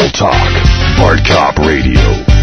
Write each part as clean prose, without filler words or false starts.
Real Talk. Bart Cop Radio.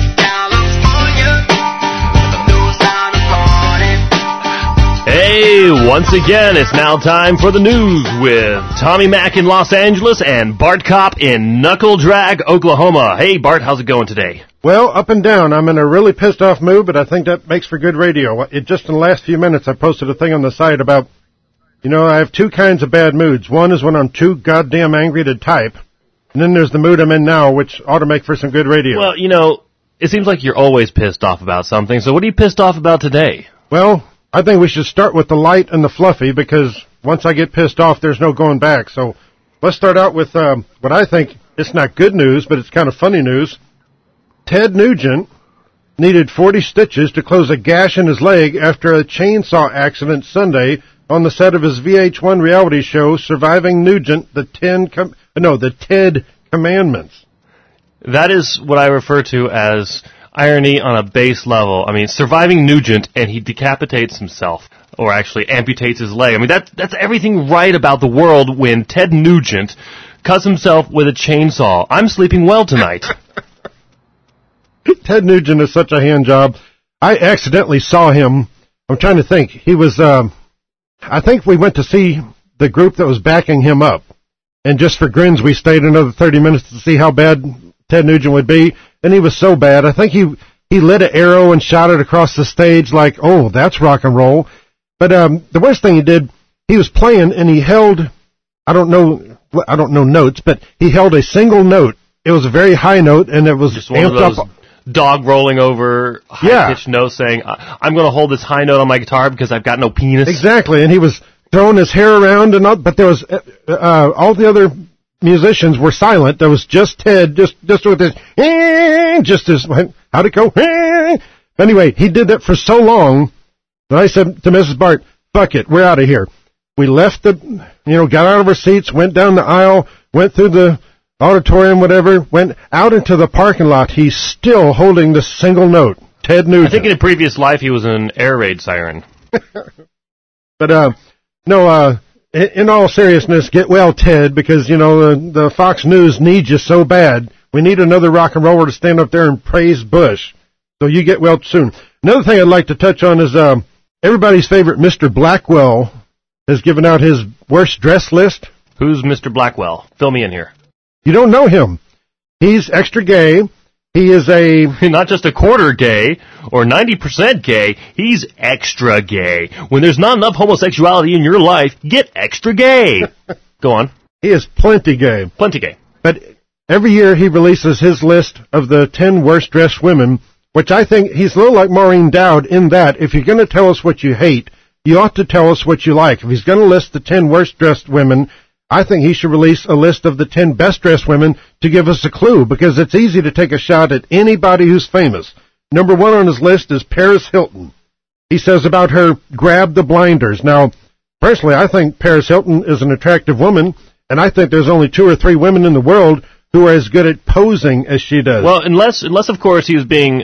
Hey, once again, it's now time for the news with Tommy Mack in Los Angeles and Bart Cop in Knuckle Drag, Oklahoma. Hey, Bart, how's it going today? Well, up and down. I'm in a really pissed off mood, but I think that makes for good radio. Just in the last few minutes, I posted a thing on the site about, I have two kinds of bad moods. One is when I'm too goddamn angry to type, and then there's the mood I'm in now, which ought to make for some good radio. Well, it seems like you're always pissed off about something, so what are you pissed off about today? Well, I think we should start with the light and the fluffy, because once I get pissed off, there's no going back. So let's start out with what I think, it's not good news, but it's kind of funny news. Ted Nugent needed 40 stitches to close a gash in his leg after a chainsaw accident Sunday on the set of his VH1 reality show, Surviving Nugent, the Ted Commandments. That is what I refer to as irony on a base level. I mean, Surviving Nugent, and he decapitates himself, or actually amputates his leg. I mean, that's everything right about the world when Ted Nugent cuts himself with a chainsaw. I'm sleeping well tonight. Ted Nugent is such a hand job. I accidentally saw him. I'm trying to think. He was, I think we went to see the group that was backing him up. And just for grins, we stayed another 30 minutes to see how bad Ted Nugent would be. And he was so bad. I think he lit an arrow and shot it across the stage like, oh, that's rock and roll. But the worst thing he did, he was playing and he held, I don't know notes, but he held a single note. It was a very high note, and it was just one of those dog rolling over high-pitched notes saying, I'm going to hold this high note on my guitar because I've got no penis. Exactly, and he was throwing his hair around, but there was all the other musicians were silent. There was just Ted, just with his, how'd it go? Anyway, he did that for so long that I said to Mrs. Bart, fuck it, we're out of here. We left got out of our seats, went down the aisle, went through the auditorium, whatever, went out into the parking lot. He's still holding the single note. Ted Nugent. I think in a previous life he was an air raid siren. But, in all seriousness, get well, Ted, because, the Fox News needs you so bad. We need another rock and roller to stand up there and praise Bush. So you get well soon. Another thing I'd like to touch on is everybody's favorite Mr. Blackwell has given out his worst dress list. Who's Mr. Blackwell? Fill me in here. You don't know him. He's extra gay. He is not just a quarter gay or 90% gay, he's extra gay. When there's not enough homosexuality in your life, get extra gay. Go on. He is plenty gay. Plenty gay. But every year he releases his list of the 10 worst dressed women, which I think he's a little like Maureen Dowd in that if you're going to tell us what you hate, you ought to tell us what you like. If he's going to list the 10 worst dressed women, I think he should release a list of the 10 best-dressed women to give us a clue, because it's easy to take a shot at anybody who's famous. Number 1 on his list is Paris Hilton. He says about her, grab the blinders. Now, personally, I think Paris Hilton is an attractive woman, and I think there's only 2 or 3 women in the world who are as good at posing as she does. Well, unless of course, he was being,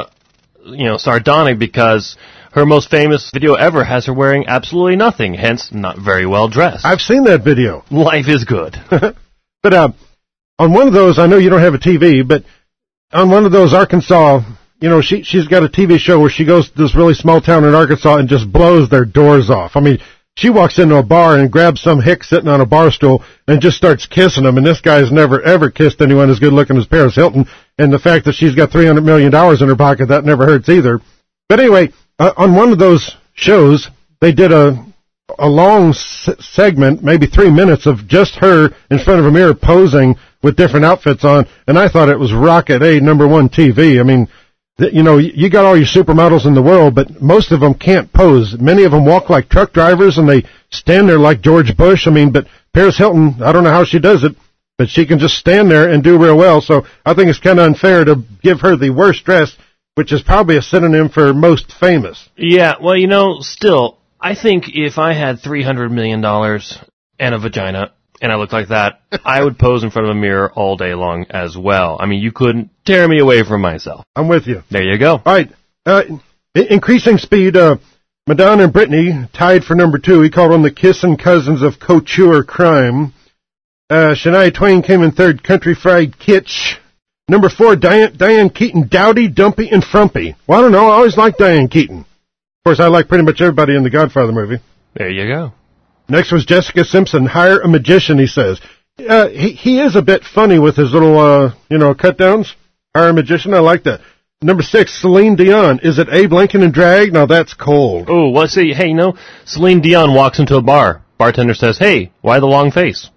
sardonic, because her most famous video ever has her wearing absolutely nothing, hence not very well dressed. I've seen that video. Life is good. But on one of those, I know you don't have a TV, but on one of those Arkansas, she's got a TV show where she goes to this really small town in Arkansas and just blows their doors off. I mean, she walks into a bar and grabs some hick sitting on a bar stool and just starts kissing him, and this guy's never, ever kissed anyone as good looking as Paris Hilton, and the fact that she's got $300 million in her pocket, that never hurts either. But anyway, on one of those shows, they did a long segment, maybe 3 minutes, of just her in front of a mirror posing with different outfits on, and I thought it was Rocket A #1 TV. I mean, you got all your supermodels in the world, but most of them can't pose. Many of them walk like truck drivers, and they stand there like George Bush. I mean, but Paris Hilton, I don't know how she does it, but she can just stand there and do real well, so I think it's kind of unfair to give her the worst dress, which is probably a synonym for most famous. Yeah, well, still, I think if I had $300 million and a vagina, and I looked like that, I would pose in front of a mirror all day long as well. I mean, you couldn't tear me away from myself. I'm with you. There you go. All right. Increasing speed, Madonna and Britney tied for number 2. He called them the kissing cousins of couture crime. Shania Twain came in third, Country Fried Kitsch. Number 4, Diane Keaton, Dowdy, Dumpy, and Frumpy. Well, I don't know, I always liked Diane Keaton. Of course, I like pretty much everybody in the Godfather movie. There you go. Next was Jessica Simpson, Hire a Magician, he says. He is a bit funny with his little, cut downs. Hire a Magician, I like that. Number 6, Celine Dion. Is it Abe Lincoln and Drag? Now that's cold. Oh, well, see, hey, Celine Dion walks into a bar. Bartender says, hey, why the long face?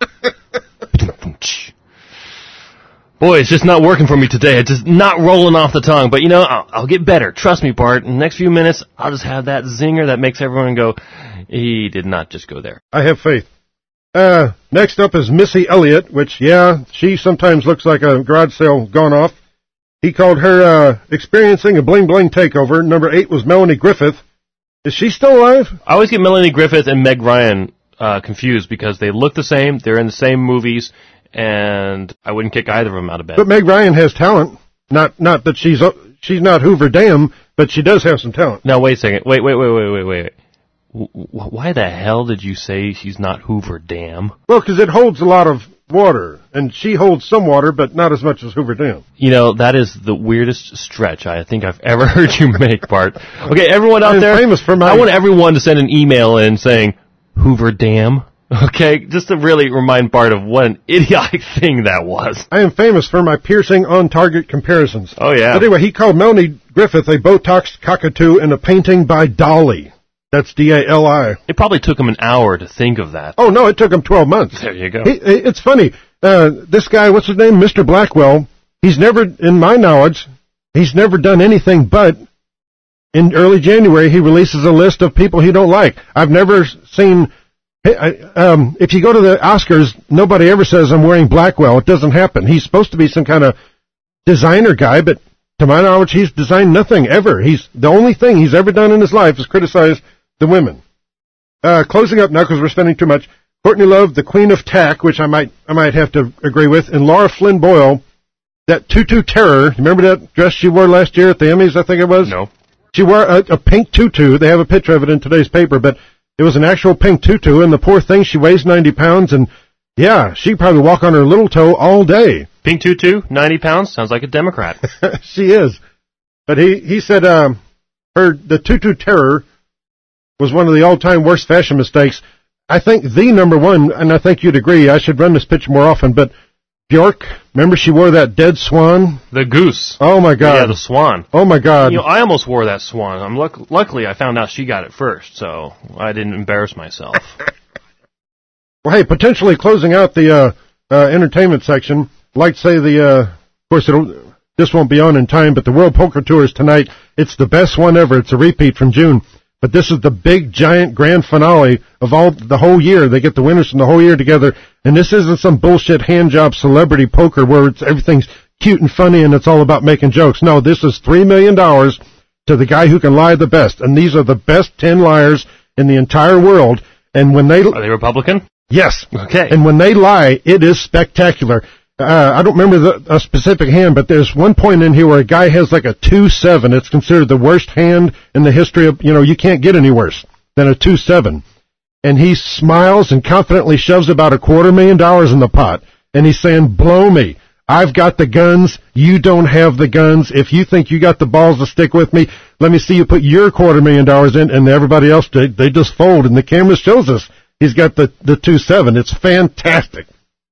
Boy, it's just not working for me today. It's just not rolling off the tongue. But, I'll get better. Trust me, Bart. In the next few minutes, I'll just have that zinger that makes everyone go, he did not just go there. I have faith. Next up is Missy Elliott, which, she sometimes looks like a garage sale gone off. He called her experiencing a bling-bling takeover. Number 8 was Melanie Griffith. Is she still alive? I always get Melanie Griffith and Meg Ryan confused because they look the same, they're in the same movies, and I wouldn't kick either of them out of bed. But Meg Ryan has talent. Not that she's not Hoover Dam, but she does have some talent. Now, wait a second. Wait. Why the hell did you say she's not Hoover Dam? Well, because it holds a lot of water, and she holds some water, but not as much as Hoover Dam. That is the weirdest stretch I think I've ever heard you make, Bart. Okay, everyone out there, famous for I want everyone to send an email in saying, Hoover Dam. Okay, just to really remind Bart of what an idiotic thing that was. I am famous for my piercing on-target comparisons. Oh, yeah. But anyway, he called Melanie Griffith a Botoxed cockatoo in a painting by Dali. That's D-A-L-I. It probably took him an hour to think of that. Oh, no, it took him 12 months. There you go. It's funny. This guy, what's his name? Mr. Blackwell, he's never, in my knowledge, he's never done anything but in early January he releases a list of people he don't like. I've never seen... if you go to the Oscars, nobody ever says I'm wearing Blackwell. It doesn't happen. He's supposed to be some kind of designer guy, but to my knowledge, he's designed nothing ever. The only thing he's ever done in his life is criticize the women. Closing up now because we're spending too much. Courtney Love, the Queen of Tack, which I might have to agree with, and Laura Flynn Boyle, that tutu terror. Remember that dress she wore last year at the Emmys? I think it was. No. She wore a pink tutu. They have a picture of it in today's paper, but it was an actual pink tutu, and the poor thing, she weighs 90 pounds, and she'd probably walk on her little toe all day. Pink tutu, 90 pounds, sounds like a Democrat. She is. But he said the tutu terror was one of the all-time worst fashion mistakes. I think the number one, and I think you'd agree, I should run this picture more often, but Bjork, remember she wore that dead swan? The goose. Oh, my God. Yeah, the swan. Oh, my God. I almost wore that swan. Luckily, I found out she got it first, so I didn't embarrass myself. Well, hey, potentially closing out the entertainment section, I'd like to say of course, this won't be on in time, but the World Poker Tour is tonight. It's the best one ever. It's a repeat from June. But this is the big, giant, grand finale of the whole year. They get the winners from the whole year together. And this isn't some bullshit handjob celebrity poker where everything's cute and funny and it's all about making jokes. No, this is $3 million to the guy who can lie the best. And these are the best 10 liars in the entire world. And when they... Are they Republican? Yes. Okay. And when they lie, it is spectacular. I don't remember a specific hand, but there's one point in here where a guy has like a 2-7. It's considered the worst hand in the history of, you can't get any worse than a 2-7. And he smiles and confidently shoves about $250,000 in the pot. And he's saying, blow me. I've got the guns. You don't have the guns. If you think you got the balls to stick with me, let me see you put your $250,000 in. And everybody else, they just fold. And the camera shows us he's got the 2-7. It's fantastic.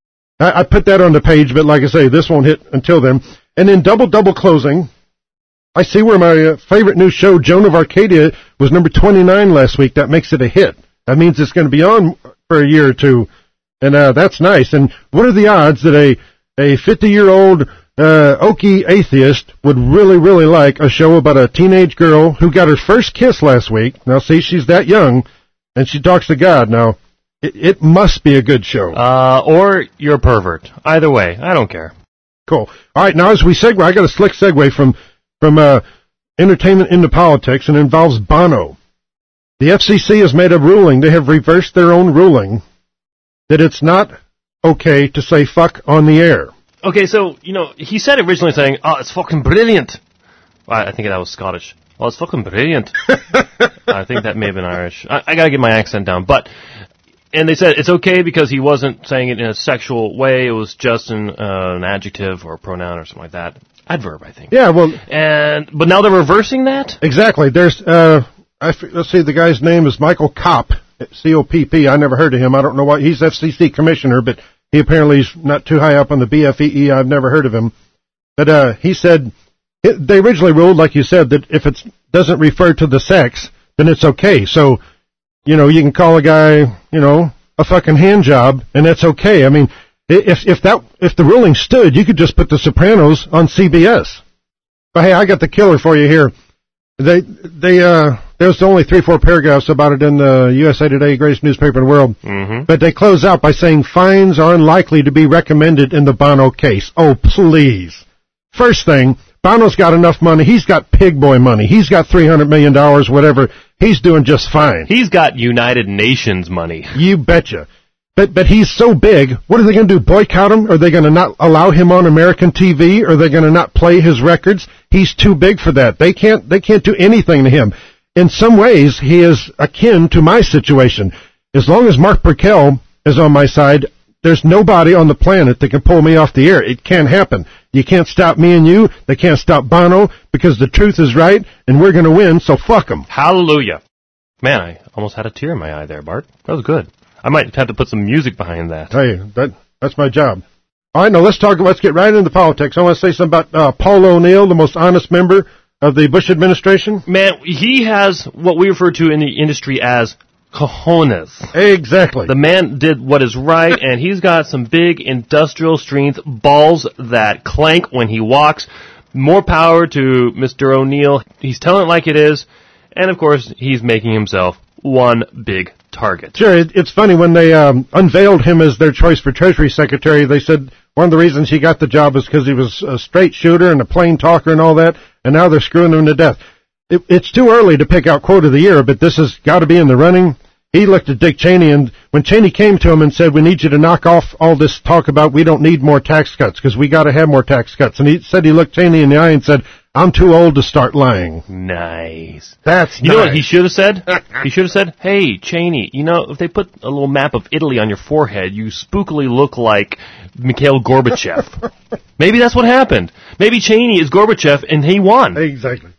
I put that on the page, but like I say, this won't hit until then. And in double closing, I see where my favorite new show, Joan of Arcadia, was number 29 last week. That makes it a hit. That means it's going to be on for a year or two, and that's nice. And what are the odds that a 50-year-old oaky atheist would really, really like a show about a teenage girl who got her first kiss last week? Now, see, she's that young, and she talks to God. Now, it must be a good show. Or you're a pervert. Either way, I don't care. Cool. All right, now as we segue, I got a slick segue from entertainment into politics, and it involves Bono. The FCC has made a ruling. They have reversed their own ruling that it's not okay to say fuck on the air. Okay, so, he said originally saying, it's fucking brilliant. Well, I think that was Scottish. Oh, it's fucking brilliant. I think that may have been Irish. I gotta get my accent down, but... And they said it's okay because he wasn't saying it in a sexual way. It was just an adjective or a pronoun or something like that. Adverb, I think. Yeah, well... But now they're reversing that? Exactly. There's, let's see, the guy's name is Michael Kopp, C-O-P-P. I never heard of him. I don't know why. He's FCC commissioner, but he apparently is not too high up on the BFEE. I've never heard of him. But he said, they originally ruled, like you said, that if it doesn't refer to the sex, then it's okay. So, you can call a guy, a fucking hand job, and that's okay. I mean, if the ruling stood, you could just put The Sopranos on CBS. But hey, I got the killer for you here. There's only 3-4 paragraphs about it in the USA Today, greatest newspaper in the world. Mm-hmm. But they close out by saying fines are unlikely to be recommended in the Bono case. Oh, please. First thing, Bono's got enough money. He's got pig boy money. He's got $300 million, whatever. He's doing just fine. He's got United Nations money. You betcha. But he's so big, what are they going to do, boycott him? Are they going to not allow him on American TV? Are they going to not play his records? He's too big for that. They can't do anything to him. In some ways, he is akin to my situation. As long as Mark Burkell is on my side, there's nobody on the planet that can pull me off the air. It can't happen. You can't stop me and you. They can't stop Bono because the truth is right, and we're going to win, so fuck them. Hallelujah. Man, I almost had a tear in my eye there, Bart. That was good. I might have to put some music behind that. Hey, that's my job. All right, now let's get right into politics. I want to say something about Paul O'Neill, the most honest member of the Bush administration. Man, he has what we refer to in the industry as cojones. Exactly. The man did what is right, and he's got some big industrial strength balls that clank when he walks. More power to Mr. O'Neill. He's telling it like it is, and of course, he's making himself one big target. Sure, it's funny, when they unveiled him as their choice for Treasury Secretary, they said one of the reasons he got the job was because he was a straight shooter and a plain talker and all that, and now they're screwing him to death. It's too early to pick out quote of the year, but this has got to be in the running. He looked at Dick Cheney, and when Cheney came to him and said, we need you to knock off all this talk about we don't need more tax cuts because we got to have more tax cuts, and he said he looked Cheney in the eye and said, I'm too old to start lying. Nice. That's You know what he should have said? He should have said, hey, Cheney, if they put a little map of Italy on your forehead, you spookily look like Mikhail Gorbachev. Maybe that's what happened. Maybe Cheney is Gorbachev and he won. Exactly.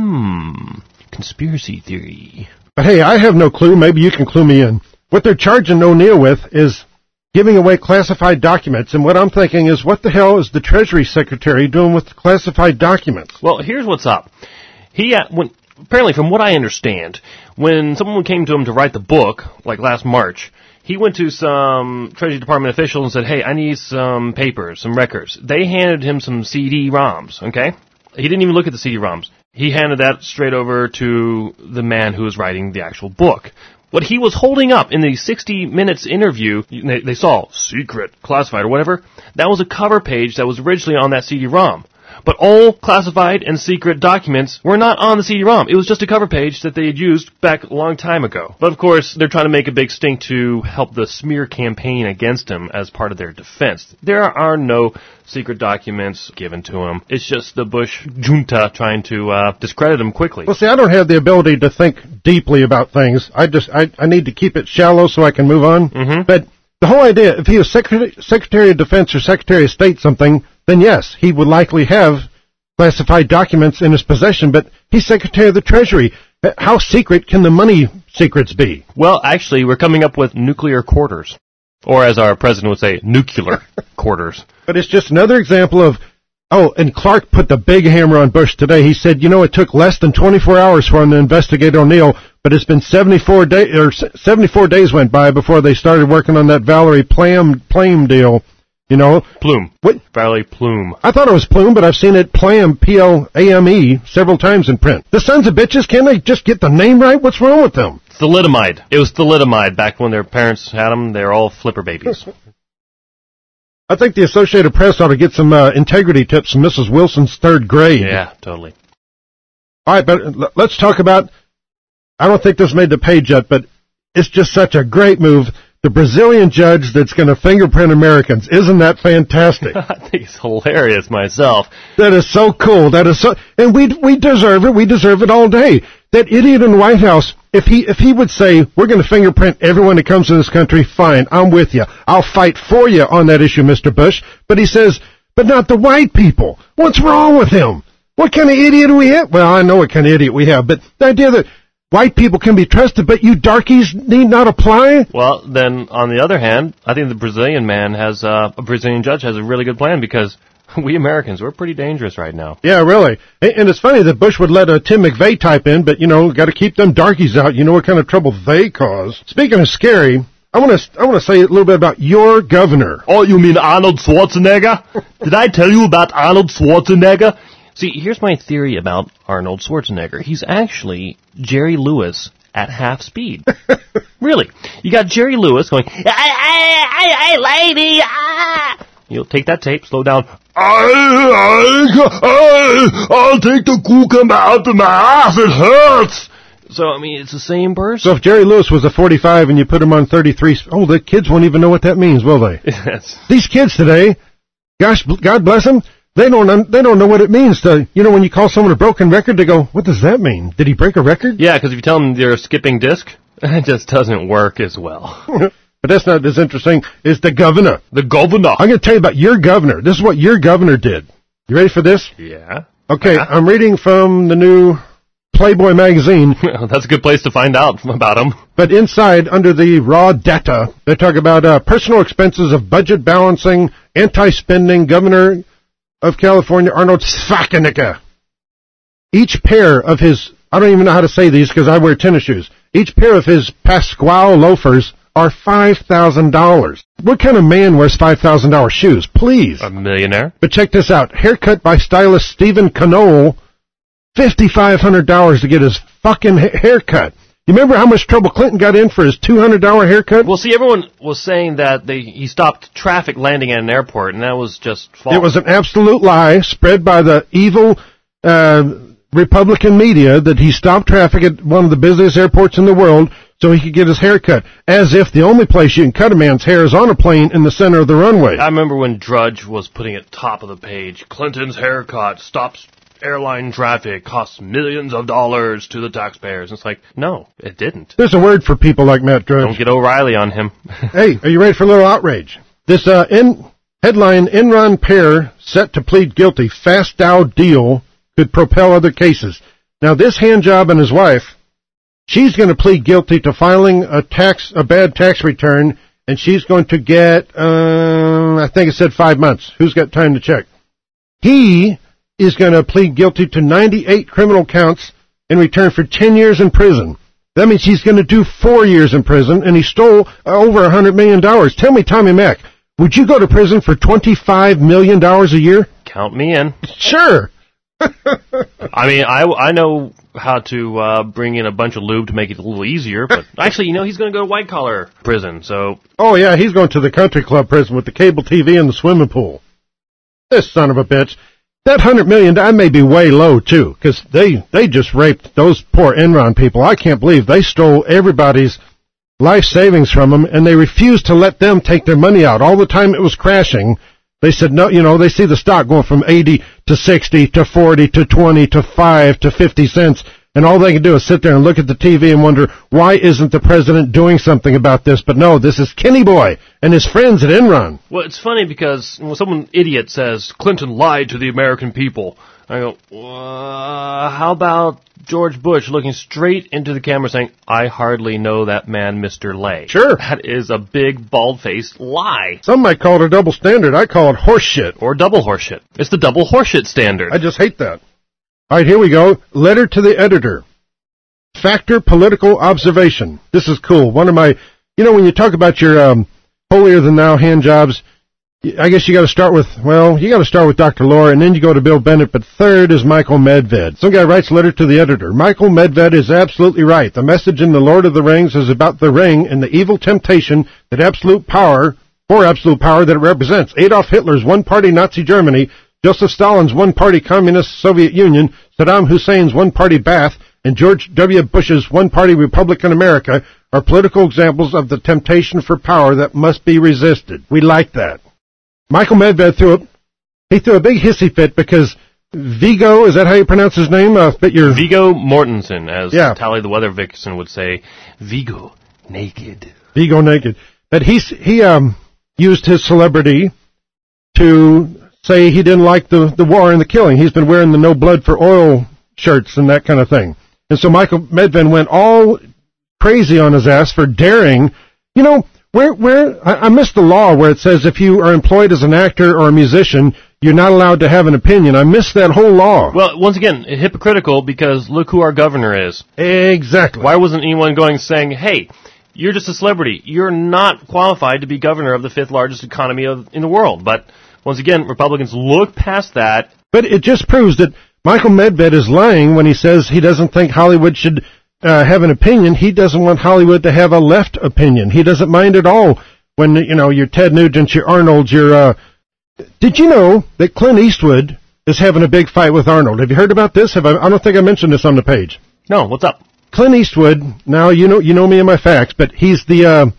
Conspiracy theory. But hey, I have no clue. Maybe you can clue me in. What they're charging O'Neill with is giving away classified documents, and what I'm thinking is, what the hell is the Treasury Secretary doing with classified documents? Well, here's what's up. Apparently, from what I understand, when someone came to him to write the book, like last March, he went to some Treasury Department officials and said, hey, I need some papers, some records. They handed him some CD-ROMs, okay? He didn't even look at the CD-ROMs. He handed that straight over to the man who was writing the actual book. What he was holding up in the 60 Minutes interview, they saw secret, classified, or whatever, that was a cover page that was originally on that CD-ROM. But all classified and secret documents were not on the CD-ROM. It was just a cover page that they had used back a long time ago. But of course, they're trying to make a big stink to help the smear campaign against him as part of their defense. There are no secret documents given to him. It's just the Bush junta trying to discredit him quickly. Well, see, I don't have the ability to think deeply about things. I need to keep it shallow so I can move on. Mm-hmm. But the whole idea, if he was Secretary of Defense or Secretary of State something, then yes, he would likely have classified documents in his possession, but he's Secretary of the Treasury. How secret can the money secrets be? Well, actually, we're coming up with nuclear quarters. Or as our president would say, nuclear quarters. But it's just another example of, and Clark put the big hammer on Bush today. He said, it took less than 24 hours for him to investigate O'Neill, but it's been 74 days went by before they started working on that Valerie Plame deal. Plume. What? Valerie Plume. I thought it was Plume, but I've seen it Plame, P-L-A-M-E, several times in print. The sons of bitches, can't they just get the name right? What's wrong with them? Thalidomide. It was thalidomide back when their parents had them. They're all flipper babies. I think the Associated Press ought to get some integrity tips from Mrs. Wilson's third grade. Yeah, totally. All right, but let's talk about, I don't think this made the page yet, but it's just such a great move. The Brazilian judge that's going to fingerprint Americans. Isn't that fantastic? I think it's hilarious myself. That is so cool. And we deserve it. We deserve it all day. That idiot in the White House, If he would say, we're going to fingerprint everyone that comes to this country, fine, I'm with you. I'll fight for you on that issue, Mr. Bush. But he says, but not the white people. What's wrong with him? What kind of idiot do we have? Well, I know what kind of idiot we have, but the idea that white people can be trusted, but you darkies need not apply? Well, then, on the other hand, I think the Brazilian judge has a really good plan, because we Americans, we're pretty dangerous right now. Yeah, really. And it's funny that Bush would let a Tim McVeigh type in, but, got to keep them darkies out. You know what kind of trouble they cause. Speaking of scary, I want to say a little bit about your governor. Oh, you mean Arnold Schwarzenegger? Did I tell you about Arnold Schwarzenegger? See, here's my theory about Arnold Schwarzenegger. He's actually Jerry Lewis at half speed. Really. You got Jerry Lewis going, hey, lady, ah! You'll take that tape, slow down. I'll take the cucumber out of my ass, it hurts! So, I mean, it's the same person. So if Jerry Lewis was a 45 and you put him on 33, the kids won't even know what that means, will they? Yes. These kids today, gosh, God bless them, they don't know what it means to, when you call someone a broken record, they go, what does that mean? Did he break a record? Yeah, because if you tell them they're skipping disc, it just doesn't work as well. But that's not as interesting as the governor. The governor. I'm going to tell you about your governor. This is what your governor did. You ready for this? Yeah. Okay, I'm reading from the new Playboy magazine. That's a good place to find out about him. But inside, under the raw data, they talk about personal expenses of budget balancing, anti-spending, Governor of California, Arnold Schwarzenegger. Each pair of his, I don't even know how to say these because I wear tennis shoes. Each pair of his Pasquale loafers are $5,000. What kind of man wears $5,000 shoes? Please. A millionaire. But check this out. Haircut by stylist Stephen Canole, $5,500 to get his fucking haircut. You remember how much trouble Clinton got in for his $200 haircut? Well, see, everyone was saying that he stopped traffic landing at an airport, and that was just false. It was an absolute lie spread by the evil Republican media that he stopped traffic at one of the busiest airports in the world so he could get his hair cut, as if the only place you can cut a man's hair is on a plane in the center of the runway. I remember when Drudge was putting it top of the page, Clinton's haircut stops airline traffic, costs millions of dollars to the taxpayers. It's like, no, it didn't. There's a word for people like Matt Drudge. Don't get O'Reilly on him. Hey, are you ready for a little outrage? This headline, Enron pair set to plead guilty, fast Dow deal could propel other cases. Now, this handjob and his wife, she's going to plead guilty to filing a bad tax return, and she's going to get, I think it said 5 months. Who's got time to check? He is going to plead guilty to 98 criminal counts in return for 10 years in prison. That means he's going to do 4 years in prison, and he stole over $100 million. Tell me, Tommy Mack, would you go to prison for $25 million a year? Count me in. Sure. I mean, I know how to bring in a bunch of lube to make it a little easier, but actually, he's going to go to white-collar prison, so... Oh, yeah, he's going to the country club prison with the cable TV and the swimming pool. This son of a bitch. That $100 million, that may be way low, too, because they just raped those poor Enron people. I can't believe they stole everybody's life savings from them, and they refused to let them take their money out. All the time it was crashing, they said, no, they see the stock going from 80 to 60 to 40 to 20 to 5 to 50 cents, and all they can do is sit there and look at the TV and wonder, why isn't the president doing something about this? But no, this is Kenny Boy and his friends at Enron. Well, it's funny because when some idiot says, Clinton lied to the American people, I go, how about George Bush looking straight into the camera saying, I hardly know that man, Mr. Lay. Sure. That is a big, bald-faced lie. Some might call it a double standard. I call it horseshit. Or double horseshit. It's the double horseshit standard. I just hate that. All right, here we go. Letter to the editor. Factor political observation. This is cool. One of my, when you talk about your holier-than-thou hand jobs, I guess you got to start with Dr. Laura, and then you go to Bill Bennett, but third is Michael Medved. Some guy writes a letter to the editor. Michael Medved is absolutely right. The message in The Lord of the Rings is about the ring and the evil temptation that absolute power that it represents. Adolf Hitler's one-party Nazi Germany, Joseph Stalin's one-party Communist Soviet Union, Saddam Hussein's one-party Ba'ath, and George W. Bush's one-party Republican America are political examples of the temptation for power that must be resisted. We like that. Michael Medved threw a big hissy fit because Viggo, is that how you pronounce his name? Viggo Mortensen, as Yeah. Tally the Weather Vixen would say, Viggo naked. Viggo naked. But he used his celebrity to say he didn't like the war and the killing. He's been wearing the No Blood for Oil shirts and that kind of thing. And so Michael Medved went all crazy on his ass for daring. You know, I missed the law where it says if you are employed as an actor or a musician, you're not allowed to have an opinion. I missed that whole law. Well, once again, hypocritical, because look who our governor is. Exactly. Why wasn't anyone going saying, hey, you're just a celebrity. You're not qualified to be governor of the fifth largest economy in the world. But once again, Republicans look past that. But it just proves that Michael Medved is lying when he says he doesn't think Hollywood should have an opinion. He doesn't want Hollywood to have a left opinion. He doesn't mind at all when, you know, your Ted Nugent, your Arnold, your... Did you know that Clint Eastwood is having a big fight with Arnold? Have you heard about this? I don't think I mentioned this on the page. No, what's up? Clint Eastwood, now you know me and my facts, but he's the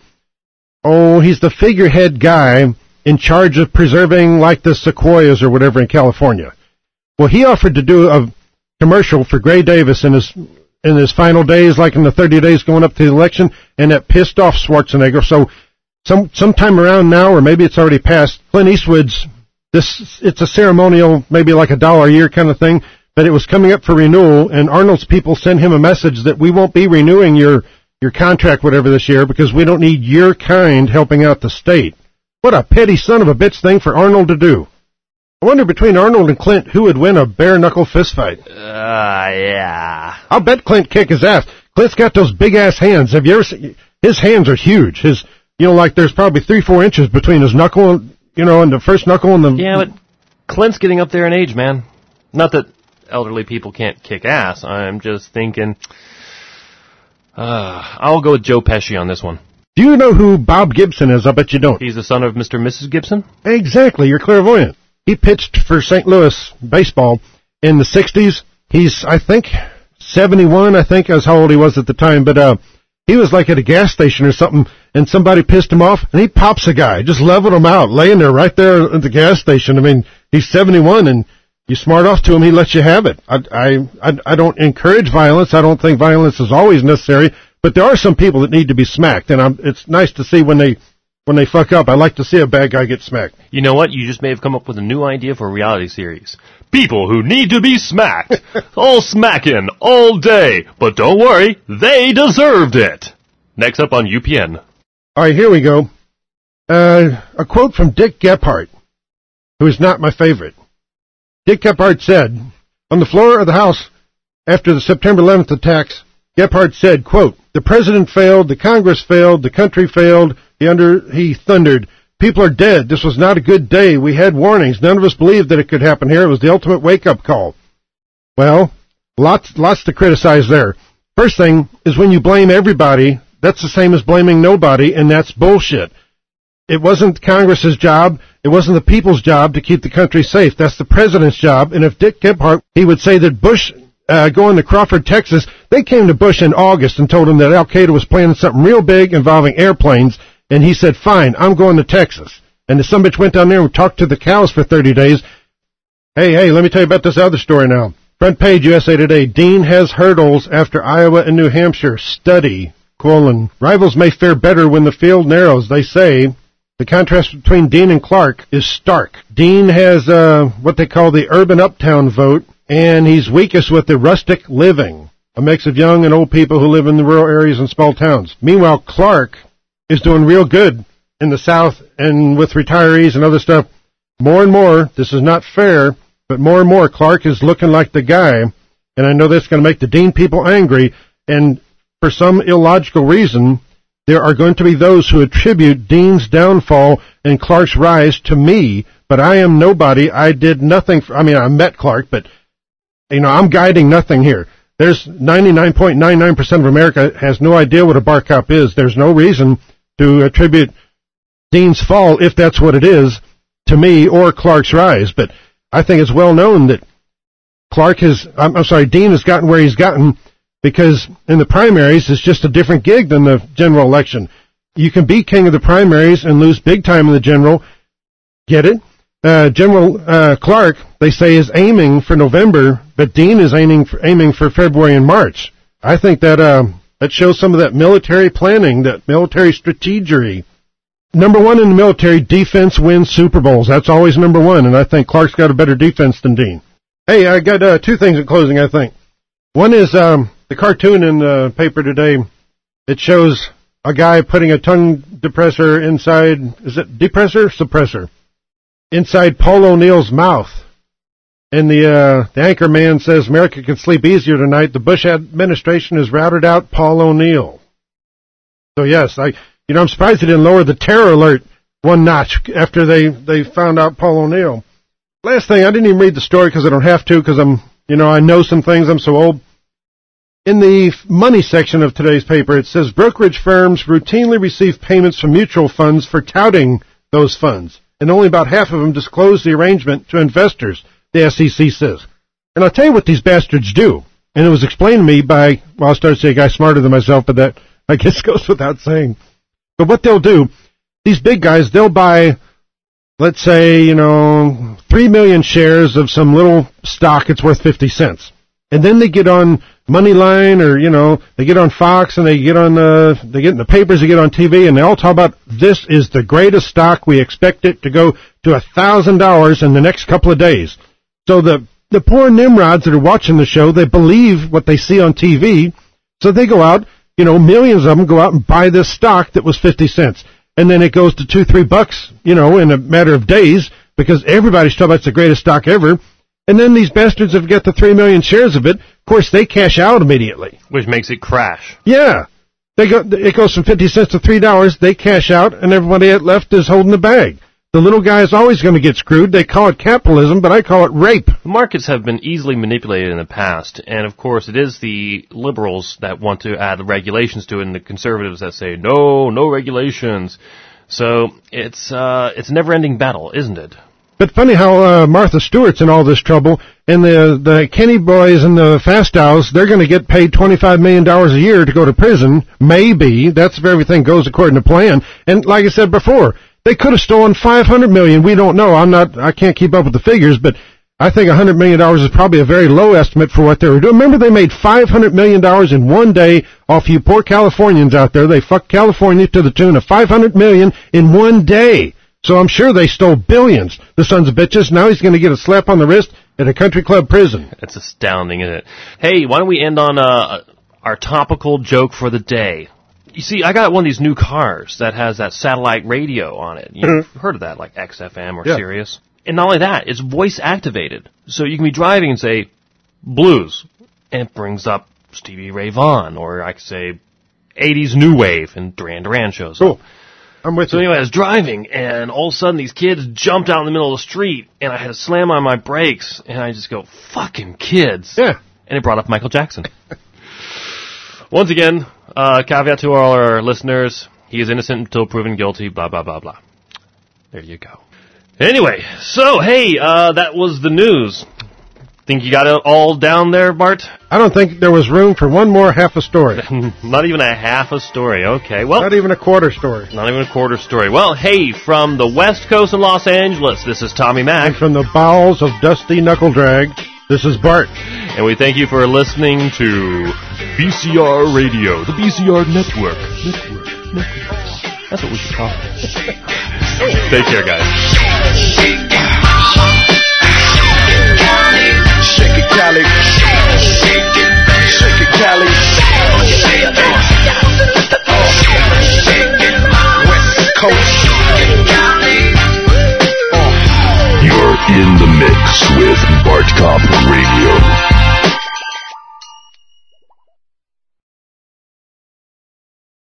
figurehead guy in charge of preserving like the sequoias or whatever in California. Well, he offered to do a commercial for Gray Davis in his final days, like in the 30 days going up to the election, and that pissed off Schwarzenegger. So sometime around now, or maybe it's already passed, Clint Eastwood's it's a ceremonial, maybe like $1 a year kind of thing, but it was coming up for renewal, and Arnold's people sent him a message that we won't be renewing your contract, whatever, this year, because we don't need your kind helping out the state. What a petty son of a bitch thing for Arnold to do. I wonder between Arnold and Clint, who would win a bare-knuckle fistfight? Yeah. I'll bet Clint kick his ass. Clint's got those big-ass hands. Have you ever seen? His hands are huge. Like there's probably 3-4 inches between his knuckle, and the first knuckle and the... Yeah, but Clint's getting up there in age, man. Not that elderly people can't kick ass. I'm just thinking... I'll go with Joe Pesci on this one. Do you know who Bob Gibson is? I bet you don't. He's the son of Mr. and Mrs. Gibson? Exactly. You're clairvoyant. He pitched for St. Louis baseball in the 60s. He's, I think, 71, is how old he was at the time. But he was like at a gas station or something, and somebody pissed him off, and he pops a guy, just leveled him out, laying there right there at the gas station. I mean, he's 71, and you smart off to him, he lets you have it. I don't encourage violence. I don't think violence is always necessary, but there are some people that need to be smacked, and it's nice to see when they fuck up. I like to see a bad guy get smacked. You know what? You just may have come up with a new idea for a reality series. People who need to be smacked. All smacking, all day. But don't worry, they deserved it. Next up on UPN. All right, here we go. A quote from Dick Gephardt, who is not my favorite. Dick Gephardt said, on the floor of the House after the September 11th attacks, Gephardt said, quote, "The president failed, the Congress failed, the country failed." He thundered, "People are dead. This was not a good day. We had warnings. None of us believed that it could happen here. It was the ultimate wake-up call." Well, lots to criticize there. First thing is when you blame everybody, that's the same as blaming nobody, and that's bullshit. It wasn't Congress's job. It wasn't the people's job to keep the country safe. That's the president's job. And if Dick Gephardt, he would say that Bush going to Crawford, Texas, they came to Bush in August and told him that Al-Qaeda was planning something real big involving airplanes, and he said, fine, I'm going to Texas. And the sumbitch went down there and talked to the cows for 30 days. Hey, let me tell you about this other story now. Front page, USA Today. Dean has hurdles after Iowa and New Hampshire. Study, : rivals may fare better when the field narrows. They say the contrast between Dean and Clark is stark. Dean has what they call the urban uptown vote, and he's weakest with the rustic living, a mix of young and old people who live in the rural areas and small towns. Meanwhile, Clark is doing real good in the South and with retirees and other stuff. More and more, this is not fair, but more and more Clark is looking like the guy, and I know that's going to make the Dean people angry, and for some illogical reason, there are going to be those who attribute Dean's downfall and Clark's rise to me, but I am nobody. I did nothing. I met Clark, but, I'm guiding nothing here. There's 99.99% of America has no idea what a bar cop is. There's no reason to attribute Dean's fall, if that's what it is, to me or Clark's rise. But I think it's well known that Dean has gotten where he's gotten because in the primaries it's just a different gig than the general election. You can be king of the primaries and lose big time in the general. Get it? General Clark, they say, is aiming for November, but Dean is aiming for February and March. I think that shows some of that military planning, that military strategery. Number one in the military, defense wins Super Bowls. That's always number one, and I think Clark's got a better defense than Dean. Hey, I got two things in closing, I think. One is the cartoon in the paper today. It shows a guy putting a tongue depressor inside, is it depressor? Suppressor. Inside Paul O'Neill's mouth. And the anchor man says, America can sleep easier tonight. The Bush administration has routed out Paul O'Neill. So yes, I'm surprised they didn't lower the terror alert one notch after they found out Paul O'Neill. Last thing, I didn't even read the story because I don't have to, because I know some things, I'm so old. In the money section of today's paper, it says brokerage firms routinely receive payments from mutual funds for touting those funds, and only about half of them disclose the arrangement to investors, the SEC says. And I'll tell you what these bastards do. And it was explained to me by, well, I'll start to say a guy smarter than myself, but that, I guess, goes without saying. But what they'll do, these big guys, they'll buy, let's say, 3 million shares of some little stock that's worth 50 cents. And then they get on Moneyline or, they get on Fox and they get in the papers, they get on TV, and they all talk about this is the greatest stock. We expect it to go to $1,000 in the next couple of days. So the poor nimrods that are watching the show, they believe what they see on TV. So they go out, millions of them go out and buy this stock that was 50 cents. And then it goes to $2-3, in a matter of days because everybody's talking about it's the greatest stock ever. And then these bastards have got the 3 million shares of it. Of course, they cash out immediately. Which makes it crash. Yeah. It goes from 50 cents to $3. They cash out, and everybody left is holding the bag. The little guy is always going to get screwed. They call it capitalism, but I call it rape. The markets have been easily manipulated in the past, and of course it is the liberals that want to add the regulations to it, and the conservatives that say, no regulations. So it's a never-ending battle, isn't it? But funny how Martha Stewart's in all this trouble, and the Kenny boys and the Fastows, they're going to get paid $25 million a year to go to prison. Maybe. That's if everything goes according to plan. And like I said before, they could have stolen $500 million. We don't know. I can't keep up with the figures, but I think $100 million is probably a very low estimate for what they were doing. Remember, they made $500 million in one day off you poor Californians out there. They fucked California to the tune of $500 million in one day. So I'm sure they stole billions, the sons of bitches. Now he's going to get a slap on the wrist at a country club prison. That's astounding, isn't it? Hey, why don't we end on our topical joke for the day? You see, I got one of these new cars that has that satellite radio on it. You've heard of that, like XFM or Sirius. And not only that, it's voice activated. So you can be driving and say, blues, and it brings up Stevie Ray Vaughan, or I could say 80s new wave, and Duran Duran shows up. I'm with you. So anyway, I was driving, and all of a sudden these kids jumped out in the middle of the street, and I had to slam on my brakes, and I just go, fucking kids. Yeah. And it brought up Michael Jackson. Once again, caveat to all our listeners, he is innocent until proven guilty, blah, blah, blah, blah. There you go. Anyway, so, hey, that was the news. Think you got it all down there, Bart? I don't think there was room for one more half a story. Not even a half a story. Okay, well. Not even a quarter story. Not even a quarter story. Well, hey, from the West Coast of Los Angeles, this is Tommy Mac. And from the bowels of Dusty Knuckledrag, this is Bart. And we thank you for listening to BCR Radio, the BCR Network. That's what we should call it. Take care, guys. Shake it, Cali. Shake it, Cali. West Coast. You're in the mix with Bart Cop Radio.